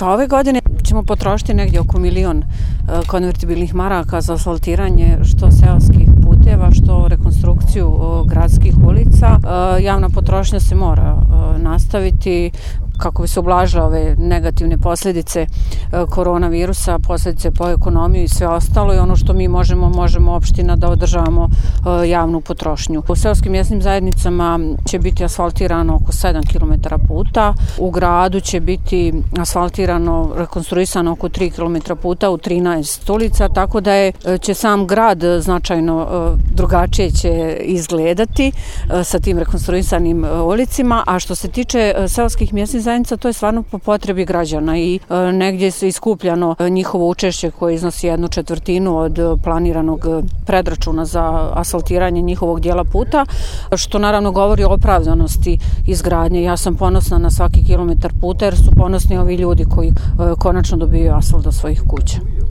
Pa ove godine ćemo potrošiti negdje oko 1 milion konvertibilnih maraka za asfaltiranje što seoskih puteva, što rekonstrukciju gradskih ulica. Javna potrošnja se mora nastaviti kako bi se ublažile ove negativne posljedice koronavirusa, posljedice po ekonomiju i sve ostalo, i ono što mi možemo opština da održavamo javnu potrošnju. U seoskim mjesnim zajednicama će biti asfaltirano oko 7 km puta, u gradu će biti asfaltirano, rekonstruisano oko 3 km puta u 13 ulica, tako da će sam grad značajno drugačije će izgledati sa tim rekonstruisanim ulicima. A što se tiče seoskih mjesnih zajednica, to je stvarno po potrebi građana i negdje se iskupljano njihovo učešće koje iznosi 1/4 od planiranog predračuna za asfaltiranje njihovog dijela puta, što naravno govori o opravdanosti izgradnje. Ja sam ponosna na svaki kilometar puta jer su ponosni ovi ljudi koji konačno dobiju asfalt do svojih kuća.